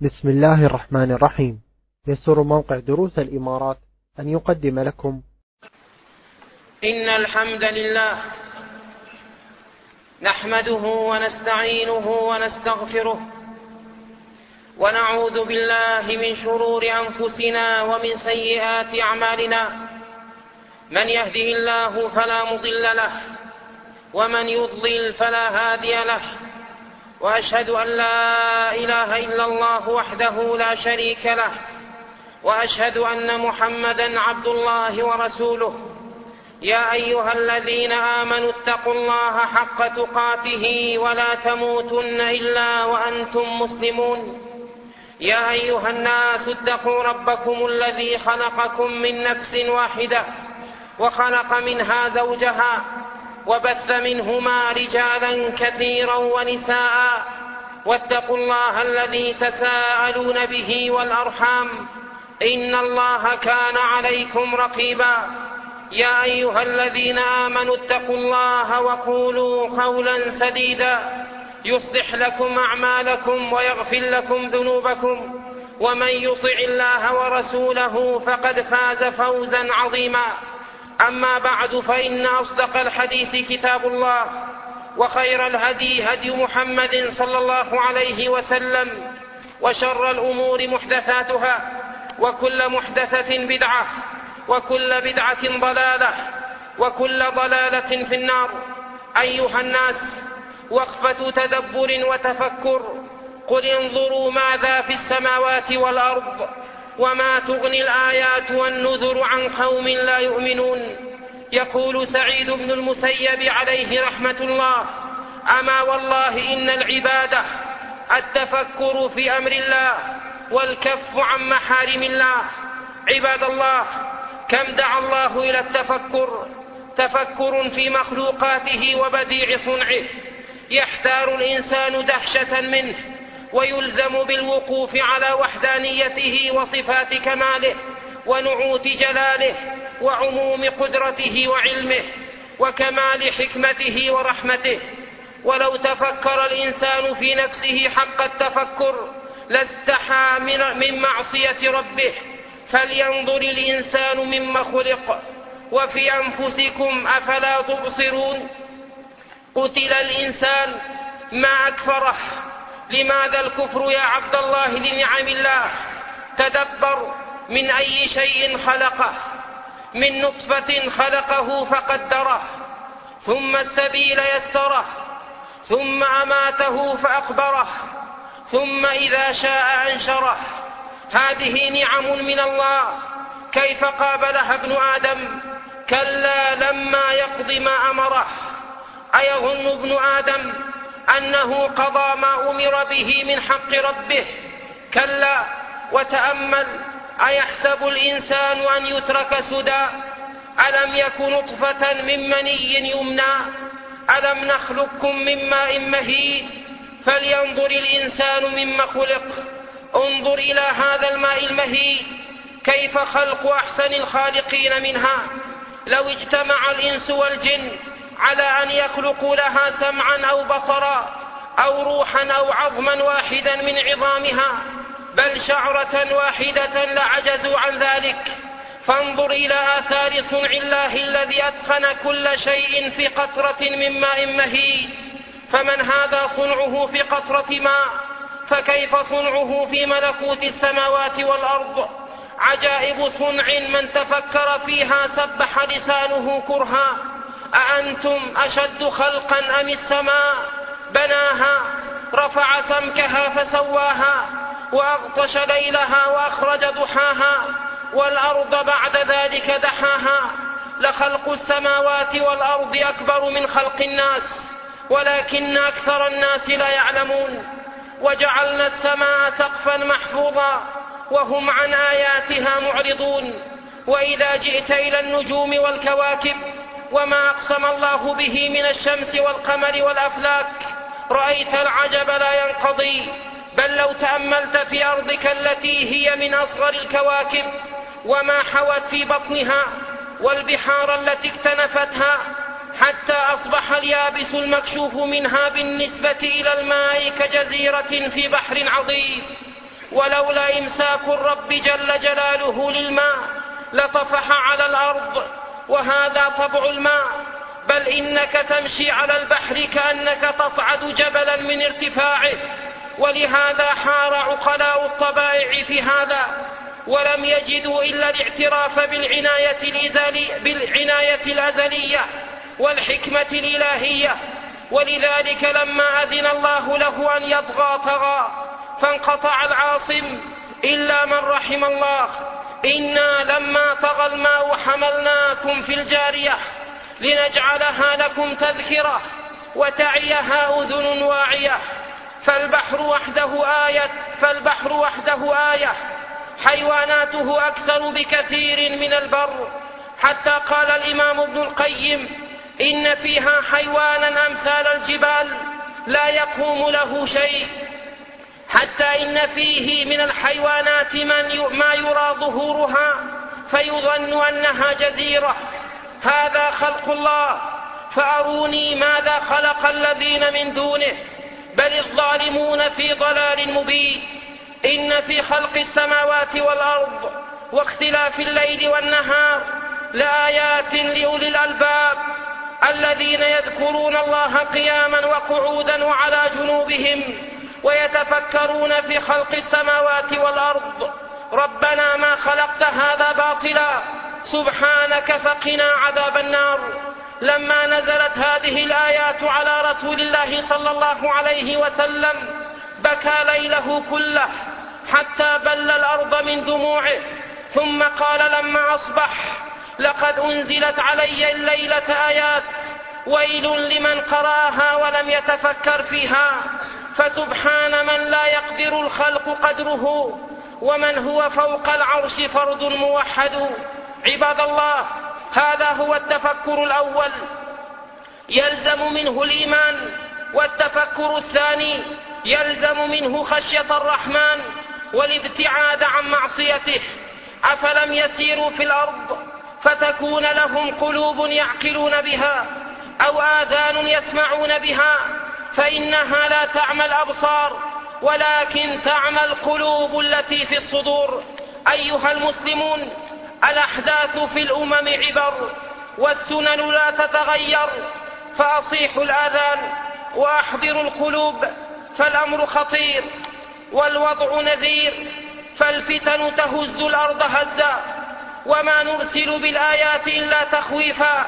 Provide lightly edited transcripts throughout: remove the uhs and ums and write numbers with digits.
بسم الله الرحمن الرحيم. يسر موقع دروس الإمارات أن يقدم لكم إن الحمد لله نحمده ونستعينه ونستغفره ونعوذ بالله من شرور أنفسنا ومن سيئات أعمالنا. من يهده الله فلا مضل له ومن يضلل فلا هادي له، وأشهد أن لا إله إلا الله وحده لا شريك له، وأشهد أن محمدا عبد الله ورسوله. يا أيها الذين آمنوا اتقوا الله حق تقاته ولا تموتن إلا وأنتم مسلمون. يا أيها الناس اتقوا ربكم الذي خلقكم من نفس واحدة وخلق منها زوجها وبث منهما رجالا كثيرا ونساء، واتقوا الله الذي تساءلون به والأرحام إن الله كان عليكم رقيبا. يا أيها الذين آمنوا اتقوا الله وقولوا قولا سديدا يصلح لكم أعمالكم ويغفر لكم ذنوبكم، ومن يطع الله ورسوله فقد فاز فوزا عظيما. أما بعد، فإن أصدق الحديث كتاب الله، وخير الهدي هدي محمد صلى الله عليه وسلم، وشر الأمور محدثاتها، وكل محدثة بدعة، وكل بدعة ضلالة، وكل ضلالة في النار. أيها الناس، وقفة تدبر وتفكر. قل انظروا ماذا في السماوات والأرض وما تغني الآيات والنذر عن قوم لا يؤمنون. يقول سعيد بن المسيب عليه رحمة الله: أما والله إن العبادة التفكر في أمر الله والكف عن محارم الله. عباد الله، كم دعا الله إلى التفكر، تفكر في مخلوقاته وبديع صنعه. يحتار الإنسان دهشة منه ويلزم بالوقوف على وحدانيته وصفات كماله ونعوت جلاله وعموم قدرته وعلمه وكمال حكمته ورحمته. ولو تفكر الإنسان في نفسه حق التفكر لاستحى من معصية ربه. فلينظر الإنسان مما خلق، وفي أنفسكم أفلا تبصرون. قتل الإنسان ما أكفره. لماذا الكفر يا عبد الله لنعم الله؟ تدبر، من أي شيء خلقه؟ من نطفة خلقه فقدره، ثم السبيل يسره، ثم أماته فأقبره، ثم إذا شاء أنشره. هذه نعم من الله، كيف قابلها ابن آدم؟ كلا لما يقض ما أمره. أيظن ابن آدم أنه قضى ما أمر به من حق ربه؟ كلا. وتأمل، أيحسب الإنسان أن يترك سدى؟ ألم يك نطفة من مني يمنى؟ ألم نخلقكم من ماء مهين؟ فلينظر الإنسان مما خلق. انظر إلى هذا الماء المهين، كيف خلق أحسن الخالقين منها. لو اجتمع الإنس والجن على أن يخلقوا لها سمعا أو بصرا أو روحا أو عظما واحدا من عظامها، بل شعرة واحدة لعجزوا عن ذلك. فانظر إلى آثار صنع الله الذي أتقن كل شيء في قطرة من ماء مهين. فمن هذا صنعه في قطرة ماء، فكيف صنعه في ملكوت السماوات والأرض؟ عجائب صنع من تفكر فيها سبح لسانه كرها. أأنتم أشد خلقا أم السماء؟ بناها، رفع سمكها فسواها، وأغطش ليلها وأخرج ضحاها، والأرض بعد ذلك دحاها. لخلق السماوات والأرض أكبر من خلق الناس، ولكن أكثر الناس لا يعلمون. وجعلنا السماء سقفا محفوظا وهم عن آياتها معرضون. وإذا جئت إلى النجوم والكواكب وما أقسم الله به من الشمس والقمر والأفلاك، رأيت العجب لا ينقضي. بل لو تأملت في أرضك التي هي من أصغر الكواكب وما حوت في بطنها، والبحار التي اكتنفتها، حتى أصبح اليابس المكشوف منها بالنسبة إلى الماء كجزيرة في بحر عظيم. ولولا إمساك الرب جل جلاله للماء لطفح على الأرض، وهذا طبع الماء، بل إنك تمشي على البحر كأنك تصعد جبلا من ارتفاعه. ولهذا حار عقلاء الطبائع في هذا، ولم يجدوا إلا الاعتراف بالعناية الأزلية والحكمة الإلهية. ولذلك لما أذن الله له أن يطغى طغى، فانقطع العاصم إلا من رحم الله. إنا لما طغى الماء حملناكم في الجارية لنجعلها لكم تذكرة وتعيها أذن واعية. فالبحر وحده آية، حيواناته أكثر بكثير من البر، حتى قال الإمام ابن القيم: إن فيها حيوانا أمثال الجبال لا يقوم له شيء، حتى إن فيه من الحيوانات ما يرى ظهورها فيظن أنها جزيرة. هذا خلق الله، فأروني ماذا خلق الذين من دونه، بل الظالمون في ضلال مبين. إن في خلق السماوات والأرض واختلاف الليل والنهار لآيات لأولي الألباب الذين يذكرون الله قياما وقعودا وعلى جنوبهم ويتفكرون في خلق السماوات والأرض. ربنا ما خلقت هذا باطلا سبحانك فقنا عذاب النار. لما نزلت هذه الآيات على رسول الله صلى الله عليه وسلم بكى ليله كله حتى بل الأرض من دموعه، ثم قال لما أصبح: لقد أنزلت علي الليلة آيات، ويل لمن قرأها ولم يتفكر فيها. فسبحان من لا يقدر الخلق قدره، ومن هو فوق العرش فرد موحد. عباد الله، هذا هو التفكر الأول، يلزم منه الإيمان. والتفكر الثاني يلزم منه خشية الرحمن والابتعاد عن معصيته. أفلم يسيروا في الأرض فتكون لهم قلوب يعقلون بها أو آذان يسمعون بها، فإنها لا تعمى الأبصار ولكن تعمى القلوب التي في الصدور. أيها المسلمون، الأحداث في الأمم عبر، والسنن لا تتغير، فأصيحوا الآذان وأحضروا القلوب، فالأمر خطير والوضع نذير، فالفتن تهز الأرض هزا. وما نرسل بالآيات إلا تخويفا،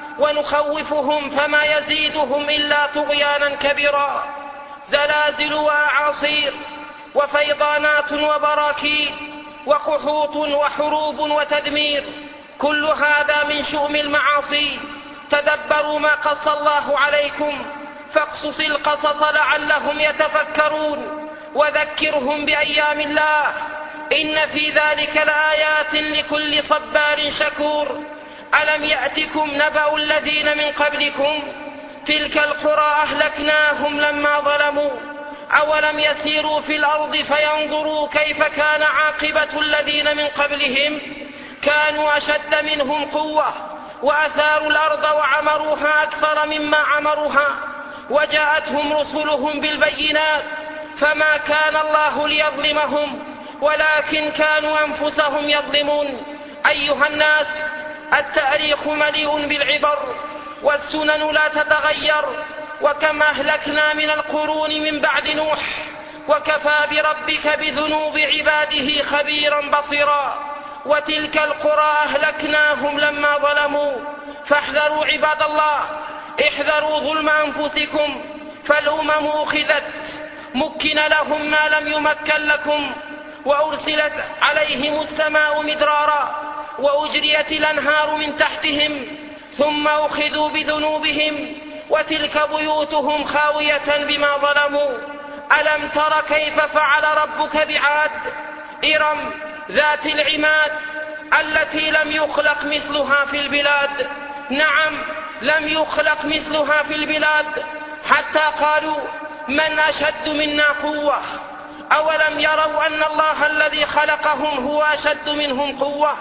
ونخوفهم فما يزيدهم إلا طغيانا كبيرا. زلازل وأعاصير وفيضانات وبراكين وقحوط وحروب وتدمير، كل هذا من شؤم المعاصي. تدبروا ما قص الله عليكم، فاقصص القصص لعلهم يتفكرون، وذكرهم بأيام الله، إن في ذلك لآيات لكل صبار شكور. ألم يأتكم نبأ الذين من قبلكم تلك القرى أهلكناهم لما ظلموا، أولم يسيروا في الأرض فينظروا كيف كان عاقبة الذين من قبلهم، كانوا أشد منهم قوة وأثاروا الأرض وعمروها أكثر مما عمروها، وجاءتهم رسلهم بالبينات، فما كان الله ليظلمهم ولكن كانوا أنفسهم يظلمون. أيها الناس، التاريخ مليء بالعبر، والسنن لا تتغير. وكم أهلكنا من القرون من بعد نوح، وكفى بربك بذنوب عباده خبيرا بصيرا. وتلك القرى أهلكناهم لما ظلموا. فاحذروا عباد الله، احذروا ظلم أنفسكم، فالأمم أخذت مكن لهم ما لم يمكن لكم، وأرسلت عليهم السماء مدرارا، وأجريت الأنهار من تحتهم، ثم أخذوا بذنوبهم، وتلك بيوتهم خاوية بما ظلموا. ألم تر كيف فعل ربك بعاد إرم ذات العماد التي لم يخلق مثلها في البلاد؟ نعم، لم يخلق مثلها في البلاد، حتى قالوا: من أشد منا قوة؟ أولم يروا أن الله الذي خلقهم هو أشد منهم قوة؟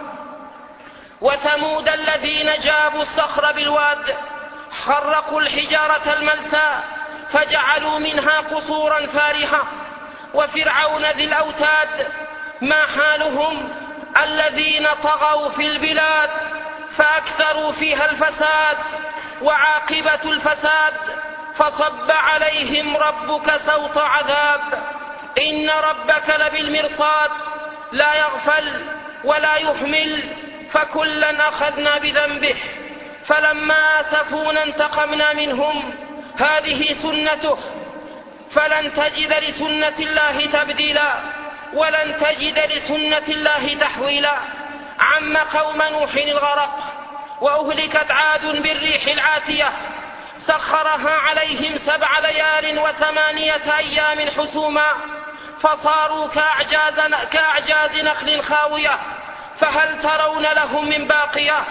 وثمود الذين جابوا الصخر بالواد، خرقوا الحجارة الملساء فجعلوا منها قصورا فارهة. وفرعون ذي الأوتاد ما حالهم الذين طغوا في البلاد فأكثروا فيها الفساد وعاقبة الفساد فصب عليهم ربك سوط عذاب إن ربك لبالمرصاد لا يغفل ولا يهمل فكلا أخذنا بذنبه فلما آسفونا انتقمنا منهم هذه سنته فلن تجد لسنة الله تبديلا ولن تجد لسنة الله تحويلا. عم قوم نوح الغرق وأهلكت عاد بالريح العاتية سخرها عليهم 7 ليال و8 أيام حسوما فصاروا كأعجاز نخل خاوية فهل ترون لهم من باقية.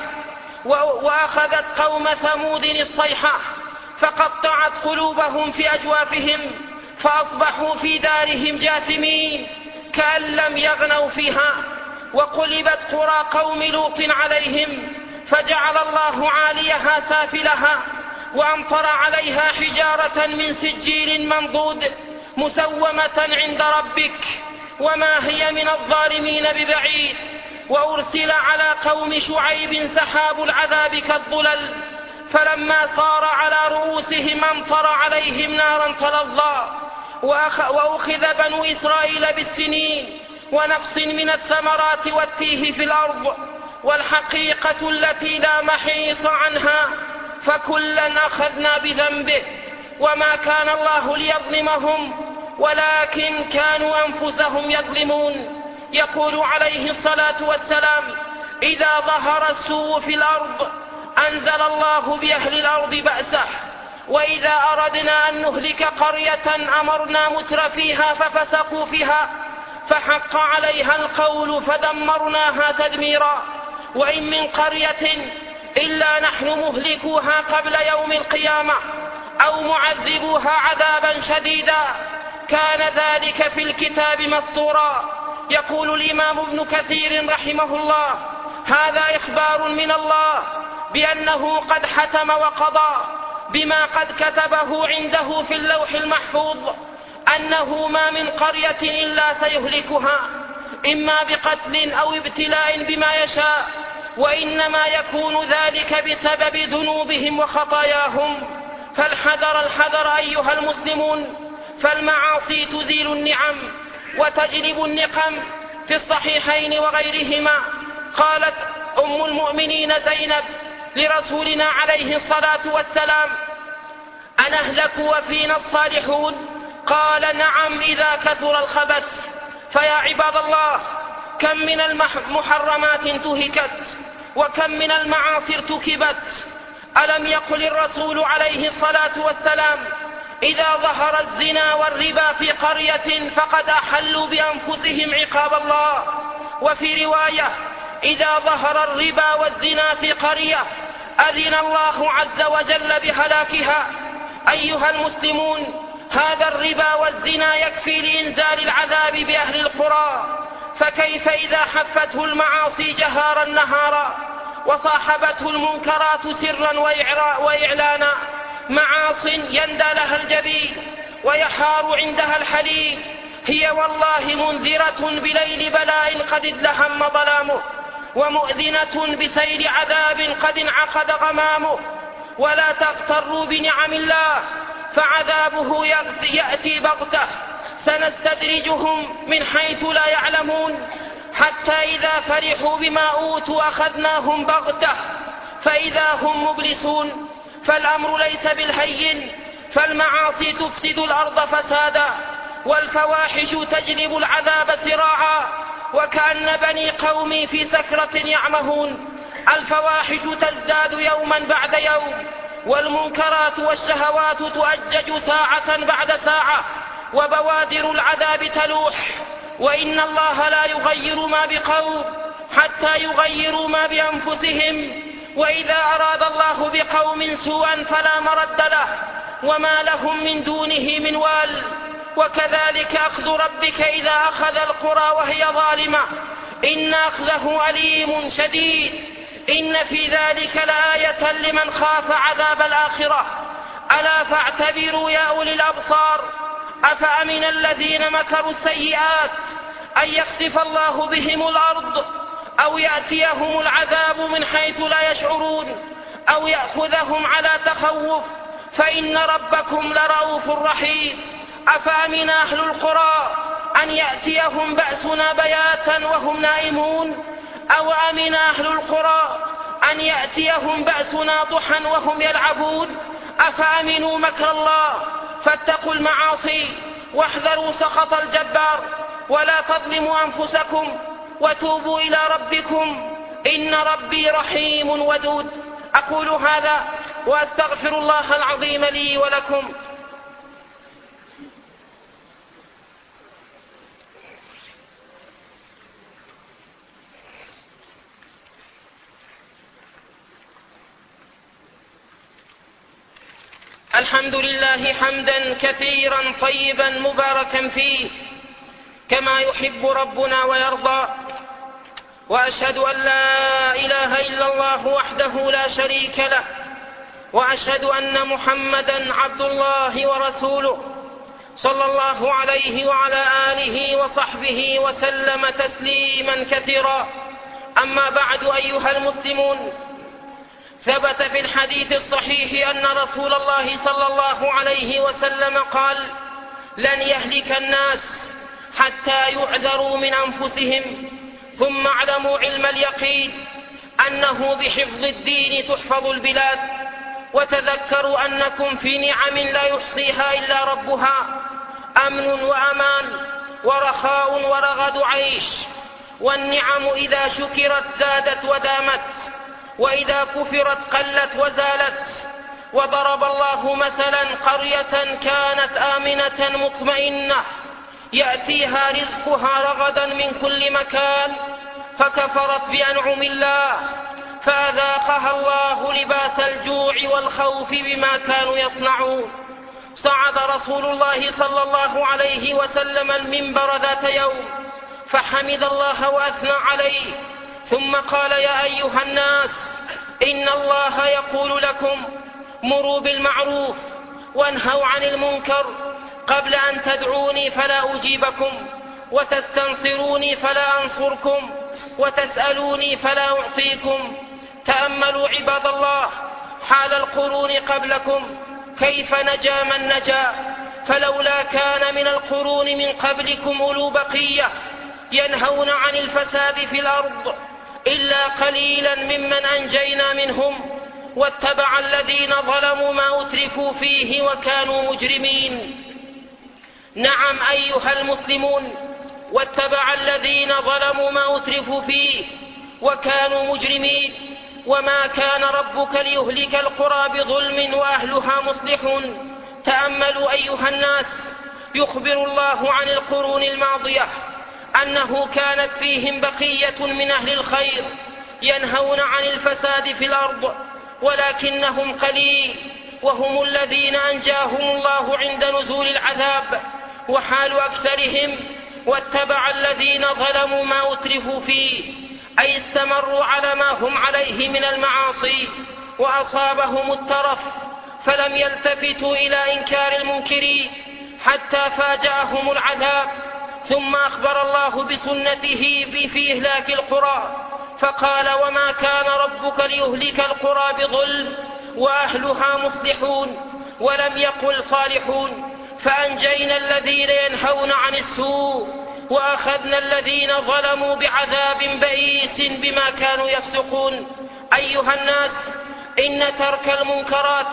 وأخذت قوم ثمود الصيحة فقطعت قلوبهم في أجوافهم فأصبحوا في دارهم جاثمين كأن لم يغنوا فيها. وقلبت قرى قوم لوط عليهم فجعل الله عاليها سافلها وأمطر عليها حجارة من سجيل منضود مسومة عند ربك وما هي من الظالمين ببعيد. وأرسل على قوم شعيب سحاب العذاب كالظلل فلما صار على رؤوسهم أمطر عليهم نارا تلظى. وأخذ بنو إسرائيل بالسنين ونقص من الثمرات والتيه في الأرض والحقيقة التي لا محيص عنها فكلا أخذنا بذنبه وما كان الله ليظلمهم ولكن كانوا أنفسهم يظلمون. يقول عليه الصلاة والسلام إذا ظهر السوء في الأرض أنزل الله بأهل الأرض بأسه وإذا أردنا أن نهلك قرية أمرنا متر فيها ففسقوا فيها فحق عليها القول فدمرناها تدميرا. وإن من قرية إلا نحن مهلكوها قبل يوم القيامة أو معذبوها عذابا شديدا كان ذلك في الكتاب مسطورا. يقول الإمام ابن كثير رحمه الله هذا إخبار من الله بأنه قد حتم وقضى بما قد كتبه عنده في اللوح المحفوظ أنه ما من قرية إلا سيهلكها إما بقتل أو ابتلاء بما يشاء وإنما يكون ذلك بسبب ذنوبهم وخطاياهم. فالحذر أيها المسلمون فالمعاصي تزيل النعم وتجلب النقم. في الصحيحين وغيرهما قالت أم المؤمنين زينب لرسولنا عليه الصلاة والسلام أنهلك وفينا الصالحون؟ قال نعم إذا كثر الخبث. فيا عباد الله كم من المحرمات انتهكت وكم من المعاصي ارتكبت. ألم يقل الرسول عليه الصلاة والسلام إذا ظهر الزنا والربا في قرية فقد أحلوا بأنفسهم عقاب الله. وفي رواية إذا ظهر الربا والزنا في قرية أذن الله عز وجل بهلاكها. أيها المسلمون هذا الربا والزنا يكفي لإنزال العذاب بأهل القرى فكيف إذا حفته المعاصي جهارا نهارا وصاحبته المنكرات سرا وإعلانا. معاص يندى لها الجبين ويحار عندها الحليم هي والله منذرة بليل بلاء قد ازدحم ظلامه ومؤذنة بسيل عذاب قد انعقد غمامه. ولا تغتروا بنعم الله فعذابه يأتي بغتة سنستدرجهم من حيث لا يعلمون حتى إذا فرحوا بما أوتوا أخذناهم بغتة فإذا هم مبلسون. فالأمر ليس بالهين فالمعاصي تفسد الأرض فسادا والفواحش تجلب العذاب سراعا وكأن بني قومي في سكرة يعمهون. الفواحش تزداد يوما بعد يوم والمنكرات والشهوات تؤجج ساعة بعد ساعة وبوادر العذاب تلوح. وإن الله لا يغير ما بقوم حتى يغيروا ما بأنفسهم وإذا أراد الله بقوم سوءا فلا مرد له وما لهم من دونه من وال. وكذلك أخذ ربك إذا أخذ القرى وهي ظالمة إن أخذه أليم شديد. إن في ذلك لآية لمن خاف عذاب الآخرة. ألا فاعتبروا يا أولي الأبصار أفأمن الذين مكروا السيئات أن يخسف الله بهم الأرض أو يأتيهم العذاب من حيث لا يشعرون أو يأخذهم على تخوف فإن ربكم لرؤوف رحيم. أفأمن أهل القرى أن يأتيهم بأسنا بياتا وهم نائمون أو أمن أهل القرى أن يأتيهم بأسنا ضحى وهم يلعبون. أفأمنوا مكر الله فاتقوا المعاصي واحذروا سخط الجبار ولا تظلموا أنفسكم وتوبوا إلى ربكم إن ربي رحيم ودود. أقول هذا وأستغفر الله العظيم لي ولكم. الحمد لله حمدا كثيرا طيبا مباركا فيه كما يحب ربنا ويرضى، وأشهد أن لا إله إلا الله وحده لا شريك له، وأشهد أن محمدا عبد الله ورسوله صلى الله عليه وعلى آله وصحبه وسلم تسليما كثيرا. أما بعد أيها المسلمون، ثبت في الحديث الصحيح أن رسول الله صلى الله عليه وسلم قال: لن يهلك الناس حتى يعذروا من أنفسهم، ثم اعلموا علم اليقين أنه بحفظ الدين تحفظ البلاد، وتذكروا أنكم في نعم لا يحصيها إلا ربها، أمن وأمان ورخاء ورغد عيش، والنعم إذا شكرت زادت ودامت، وإذا كفرت قلت وزالت. وضرب الله مثلا قرية كانت آمنة مطمئنة يأتيها رزقها رغدا من كل مكان فكفرت بأنعم الله فأذاقها الله لباس الجوع والخوف بما كانوا يصنعون. صعد رسول الله صلى الله عليه وسلم المنبر ذات يوم فحمد الله وأثنى عليه، ثم قال: يا أيها الناس، إن الله يقول لكم مروا بالمعروف وانهوا عن المنكر قبل أن تدعوني فلا أجيبكم، وتستنصروني فلا أنصركم، وتسألوني فلا أعطيكم. تأملوا عباد الله حال القرون قبلكم كيف نجا من نجا، فلولا كان من القرون من قبلكم أولو بقية ينهون عن الفساد في الأرض إلا قليلا ممن أنجينا منهم، واتبع الذين ظلموا ما أترفوا فيه وكانوا مجرمين. نعم أيها المسلمون، واتبع الذين ظلموا ما أترفوا فيه وكانوا مجرمين. وما كان ربك ليهلك القرى بظلم وأهلها مصلحون. تأملوا أيها الناس، يخبر الله عن القرون الماضية أنه كانت فيهم بقية من أهل الخير ينهون عن الفساد في الأرض، ولكنهم قليل، وهم الذين أنجاهم الله عند نزول العذاب. وحال أكثرهم واتبع الذين ظلموا ما أترفوا فيه، أي استمروا على ما هم عليه من المعاصي وأصابهم الترف فلم يلتفتوا إلى إنكار المنكرين حتى فاجأهم العذاب. ثم أخبر الله بسنته في إهلاك القرى فقال: وما كان ربك ليهلك القرى بظلم وأهلها مصلحون، ولم يقل صالحون. فأنجينا الذين ينهون عن السوء وأخذنا الذين ظلموا بعذاب بئيس بما كانوا يفسقون. أيها الناس، إن ترك المنكرات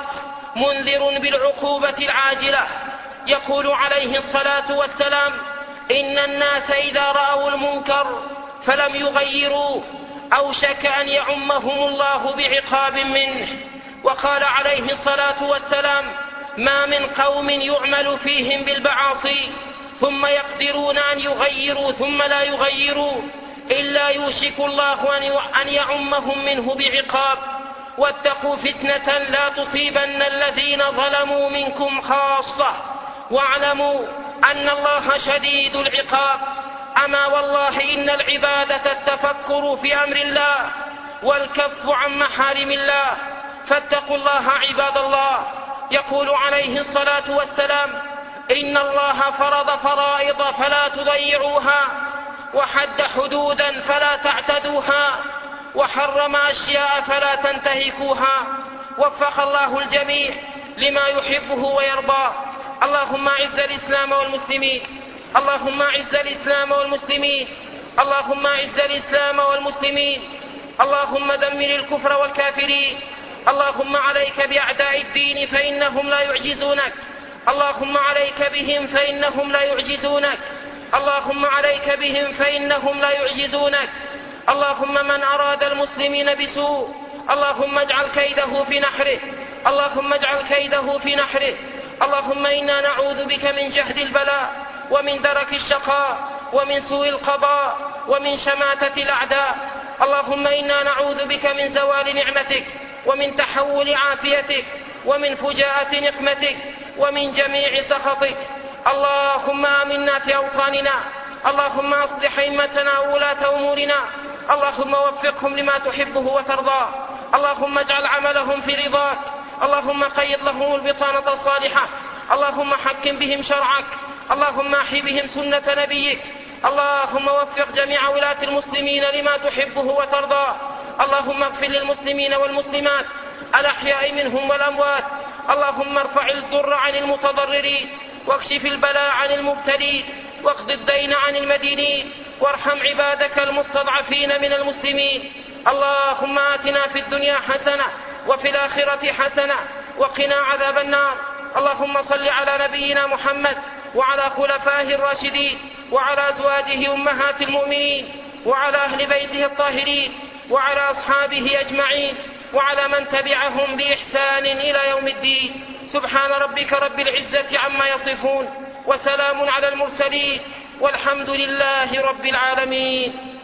منذر بالعقوبة العاجلة. يقول عليه الصلاة والسلام: إن الناس إذا رأوا المنكر فلم يغيروه أوشك أن يعمهم الله بعقاب منه. وقال عليه الصلاة والسلام: ما من قوم يعمل فيهم بالمعاصي ثم يقدرون أن يغيروا ثم لا يغيروا إلا يوشك الله أن يعمهم منه بعقاب. واتقوا فتنة لا تصيبن الذين ظلموا منكم خاصة، واعلموا أن الله شديد العقاب. أما والله إن العبادة التفكر في أمر الله والكف عن محارم الله، فاتقوا الله عباد الله. يقول عليه الصلاة والسلام: إن الله فرض فرائض فلا تضيعوها، وحد حدودا فلا تعتدوها، وحرم أشياء فلا تنتهكوها. وفق الله الجميع لما يحبه ويرضى. اللهم أعز الإسلام والمسلمين، اللهم أعز الإسلام والمسلمين، اللهم أعز الإسلام والمسلمين، اللهم دمر الكفر والكافرين. اللهم عليك بأعداء الدين فإنهم لا يعجزونك، اللهم عليك بهم فإنهم لا يعجزونك، اللهم عليك بهم فإنهم لا يعجزونك. اللهم من أراد المسلمين بسوء اللهم اجعل كيده في نحره، اللهم اجعل كيده في نحره. اللهم إنا نعوذ بك من جهد البلاء ومن درك الشقاء ومن سوء القضاء ومن شماتة الأعداء. اللهم إنا نعوذ بك من زوال نعمتك ومن تحول عافيتك ومن فجاءة نقمتك ومن جميع سخطك. اللهم آمنا في أوطاننا، اللهم أصلح أئمتنا وولاة أمورنا، اللهم وفقهم لما تحبه وترضاه، اللهم اجعل عملهم في رضاك، اللهم قيض لهم البطانة الصالحة، اللهم حكم بهم شرعك، اللهم احي بهم سنة نبيك. اللهم وفق جميع ولاة المسلمين لما تحبه وترضاه. اللهم اغفر للمسلمين والمسلمات الأحياء منهم والأموات. اللهم ارفع الضر عن المتضررين، واكشف البلاء عن المبتلين، واقض الدين عن المدينين، وارحم عبادك المستضعفين من المسلمين. اللهم آتنا في الدنيا حسنة وفي الآخرة حسنة وقنا عذاب النار. اللهم صل على نبينا محمد وعلى خلفائه الراشدين وعلى أزواجه أمهات المؤمنين وعلى أهل بيته الطاهرين وعلى أصحابه أجمعين وعلى من تبعهم بإحسان إلى يوم الدين. سبحان ربك رب العزة عما يصفون، وسلام على المرسلين، والحمد لله رب العالمين.